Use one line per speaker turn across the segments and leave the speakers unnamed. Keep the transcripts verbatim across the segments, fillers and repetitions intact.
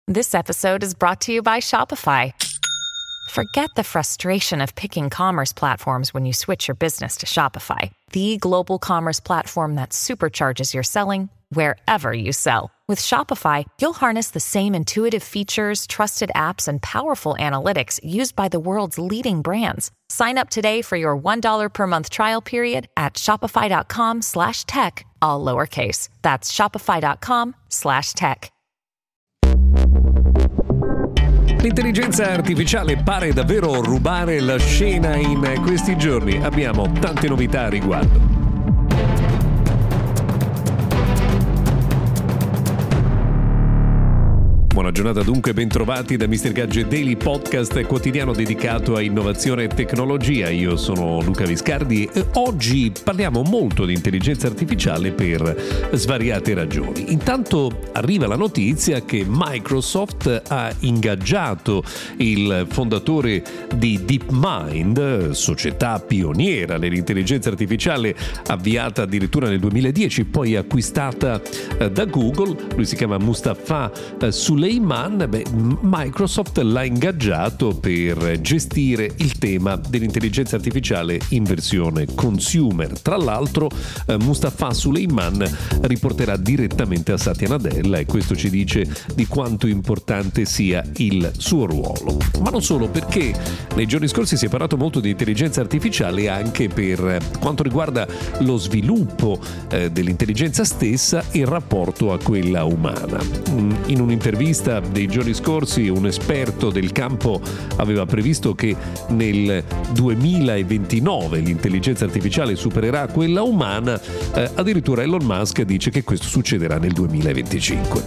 This episode is brought to you by Shopify. Forget the frustration of picking commerce platforms when you switch your business to Shopify, the global commerce platform that supercharges your selling wherever you sell. With Shopify, you'll harness the same intuitive features, trusted apps, and powerful analytics used by the world's leading brands. Sign up today for your one dollar per month trial period at shopify.com slash tech, all lowercase. That's shopify.com slash tech.
L'intelligenza artificiale pare davvero rubare la scena in questi giorni. Abbiamo tante novità a riguardo. Buona giornata dunque, bentrovati da mister Gadget Daily, podcast quotidiano dedicato a innovazione e tecnologia. Io sono Luca Viscardi e oggi parliamo molto di intelligenza artificiale per svariate ragioni. Intanto arriva la notizia che Microsoft ha ingaggiato il fondatore di DeepMind, società pioniera nell'intelligenza artificiale avviata addirittura nel duemiladieci, poi acquistata da Google. Lui si chiama Mustafa Suleyman. Beh, Microsoft l'ha ingaggiato per gestire il tema dell'intelligenza artificiale in versione consumer. Tra l'altro eh, Mustafa Suleyman riporterà direttamente a Satya Nadella e questo ci dice di quanto importante sia il suo ruolo. Ma non solo, perché nei giorni scorsi si è parlato molto di intelligenza artificiale anche per quanto riguarda lo sviluppo eh, dell'intelligenza stessa e il rapporto a quella umana. In un'intervista dei giorni scorsi un esperto del campo aveva previsto che nel duemilaventinove l'intelligenza artificiale supererà quella umana, eh, addirittura Elon Musk dice che questo succederà nel duemilaventicinque.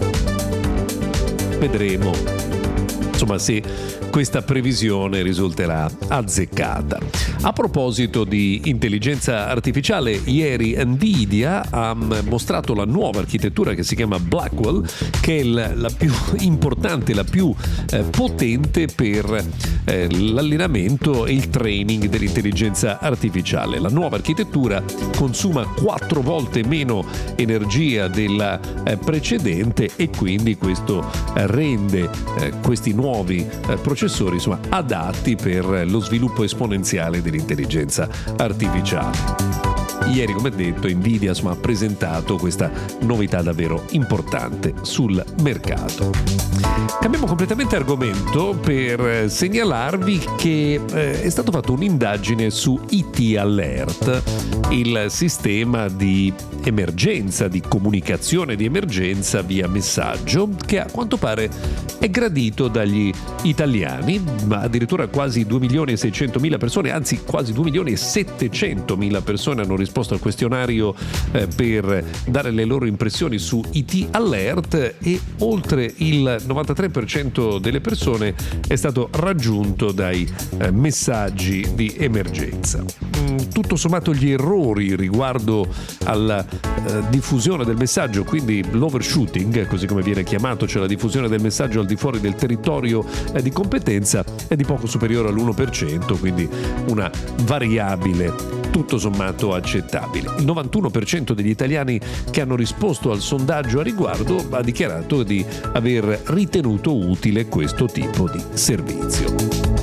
Vedremo insomma se questa previsione risulterà azzeccata. A proposito di intelligenza artificiale, ieri Nvidia ha mostrato la nuova architettura che si chiama Blackwell, che è la, la più importante, la più eh, potente per eh, l'allenamento e il training dell'intelligenza artificiale. La nuova architettura consuma quattro volte meno energia della eh, precedente e quindi questo eh, rende eh, questi nuovi eh, processori insomma adatti per lo sviluppo esponenziale dell'intelligenza artificiale. Ieri, come detto, Nvidia insomma, ha presentato questa novità davvero importante sul mercato. Cambiamo completamente argomento per segnalarvi che eh, è stato fatto un'indagine su I T Alert, il sistema di emergenza, di comunicazione di emergenza via messaggio, che a quanto pare è gradito dagli italiani, ma addirittura quasi due milioni e seicentomila persone, anzi quasi due milioni e settecentomila persone hanno risposto al questionario eh, per dare le loro impressioni su I T Alert e oltre il novantatré per cento delle persone è stato raggiunto dai eh, messaggi di emergenza. Mm, tutto sommato gli errori riguardo alla eh, diffusione del messaggio, quindi l'overshooting, così come viene chiamato, cioè la diffusione del messaggio al di fuori del territorio eh, di competenza, è di poco superiore all'uno per cento, quindi una variabile tutto sommato accettabile. Il novantuno per cento degli italiani che hanno risposto al sondaggio a riguardo ha dichiarato di aver ritenuto utile questo tipo di servizio.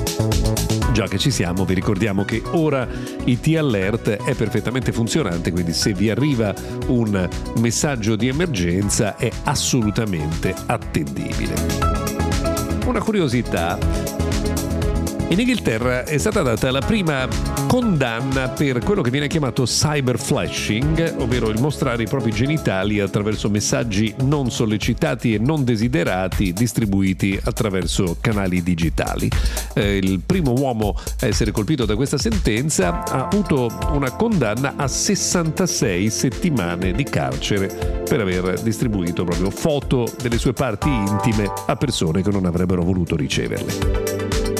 Già che ci siamo, vi ricordiamo che ora I T Alert è perfettamente funzionante, quindi se vi arriva un messaggio di emergenza è assolutamente attendibile. Una curiosità: in Inghilterra è stata data la prima condanna per quello che viene chiamato cyber flashing, ovvero il mostrare i propri genitali attraverso messaggi non sollecitati e non desiderati distribuiti attraverso canali digitali. Eh, il primo uomo a essere colpito da questa sentenza ha avuto una condanna a sessantasei settimane di carcere per aver distribuito proprio foto delle sue parti intime a persone che non avrebbero voluto riceverle.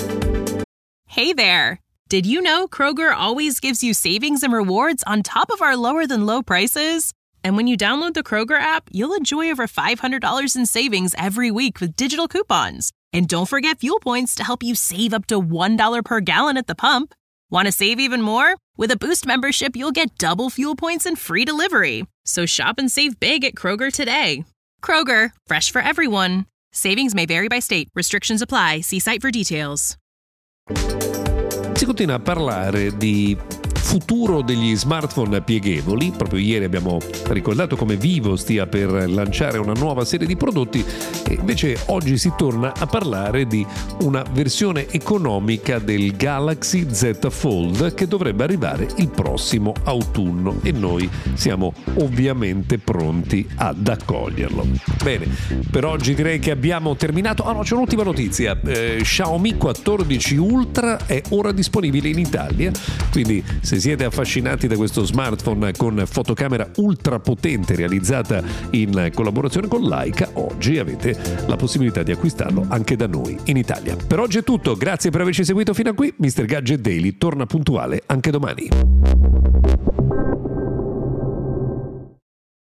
Hey there! Did you know Kroger always gives you savings and rewards on top of our lower-than-low prices? And when you download the Kroger app, you'll enjoy over five hundred dollars in savings every week with digital coupons. And don't forget fuel points to help you save up to one dollar per gallon at the pump. Want to save even more? With a Boost membership, you'll get double fuel points and free delivery. So shop and save big at Kroger today. Kroger, fresh for everyone. Savings may vary by state. Restrictions apply. See site for details.
Si continua a parlare di futuro degli smartphone pieghevoli. Proprio ieri abbiamo ricordato come Vivo stia per lanciare una nuova serie di prodotti e invece oggi si torna a parlare di una versione economica del Galaxy Z Fold che dovrebbe arrivare il prossimo autunno e noi siamo ovviamente pronti ad accoglierlo. Bene, per oggi direi che abbiamo terminato. Ah no, c'è un'ultima notizia. Eh, Xiaomi quattordici Ultra è ora disponibile in Italia, quindi se siete affascinati da questo smartphone con fotocamera ultra potente realizzata in collaborazione con Leica, oggi avete la possibilità di acquistarlo anche da noi in Italia. Per oggi è tutto, grazie per averci seguito fino a qui. mister Gadget Daily torna puntuale anche domani.